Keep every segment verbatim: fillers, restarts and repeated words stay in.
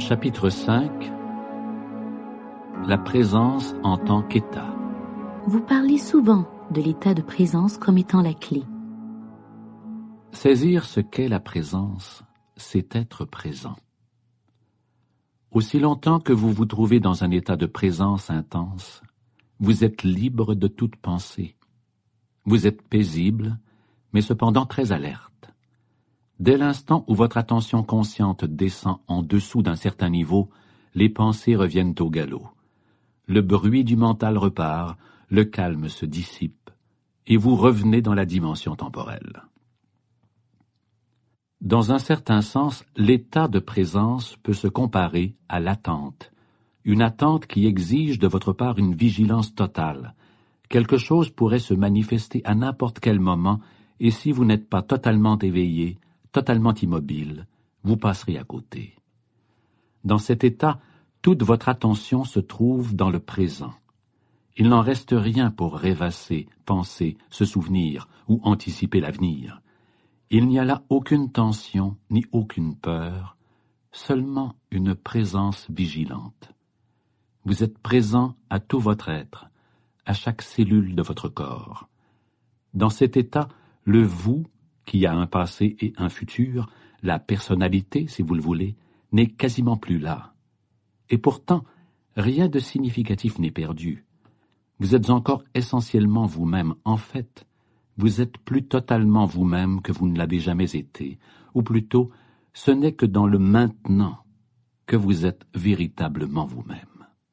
Chapitre cinq. La présence en tant qu'état. Vous parlez souvent de l'état de présence comme étant la clé. Saisir ce qu'est la présence, c'est être présent. Aussi longtemps que vous vous trouvez dans un état de présence intense, vous êtes libre de toute pensée. Vous êtes paisible, mais cependant très alerte. Dès l'instant où votre attention consciente descend en dessous d'un certain niveau, les pensées reviennent au galop. Le bruit du mental repart, le calme se dissipe, et vous revenez dans la dimension temporelle. Dans un certain sens, l'état de présence peut se comparer à l'attente, une attente qui exige de votre part une vigilance totale. Quelque chose pourrait se manifester à n'importe quel moment, et si vous n'êtes pas totalement éveillé, totalement immobile, vous passerez à côté. Dans cet état, toute votre attention se trouve dans le présent. Il n'en reste rien pour rêvasser, penser, se souvenir ou anticiper l'avenir. Il n'y a là aucune tension ni aucune peur, seulement une présence vigilante. Vous êtes présent à tout votre être, à chaque cellule de votre corps. Dans cet état, le vous, qui a un passé et un futur, la personnalité, si vous le voulez, n'est quasiment plus là. Et pourtant, rien de significatif n'est perdu. Vous êtes encore essentiellement vous-même. En fait, vous êtes plus totalement vous-même que vous ne l'avez jamais été, ou plutôt, ce n'est que dans le maintenant que vous êtes véritablement vous-même.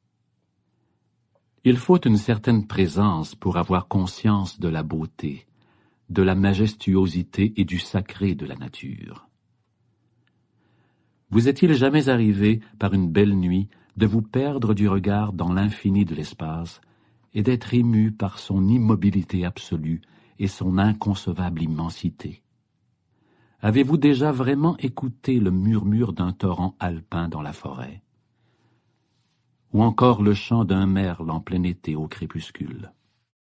Il faut une certaine présence pour avoir conscience de la beauté, de la majestuosité et du sacré de la nature. Vous est-il jamais arrivé, par une belle nuit, de vous perdre du regard dans l'infini de l'espace et d'être ému par son immobilité absolue et son inconcevable immensité? Avez-vous déjà vraiment écouté le murmure d'un torrent alpin dans la forêt? Ou encore le chant d'un merle en plein été au crépuscule?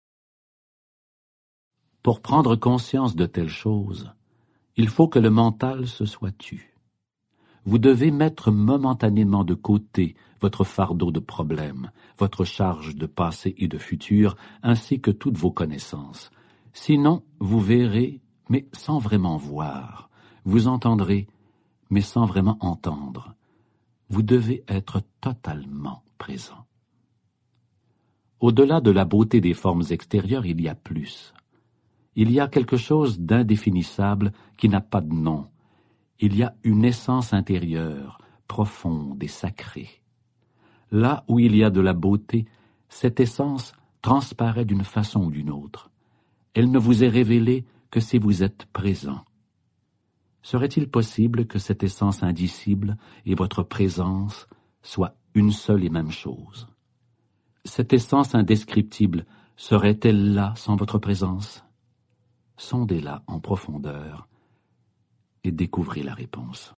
Pour prendre conscience de telles choses, il faut que le mental se soit tu. Vous devez mettre momentanément de côté votre fardeau de problèmes, votre charge de passé et de futur, ainsi que toutes vos connaissances. Sinon, vous verrez, mais sans vraiment voir. Vous entendrez, mais sans vraiment entendre. Vous devez être totalement présent. Au-delà de la beauté des formes extérieures, il y a plus. Il y a quelque chose d'indéfinissable qui n'a pas de nom. Il y a une essence intérieure, profonde et sacrée. Là où il y a de la beauté, cette essence transparaît d'une façon ou d'une autre. Elle ne vous est révélée que si vous êtes présent. Serait-il possible que cette essence indicible et votre présence soient une seule et même chose? Cette essence indescriptible serait-elle là sans votre présence? Sondez-la en profondeur et découvrez la réponse.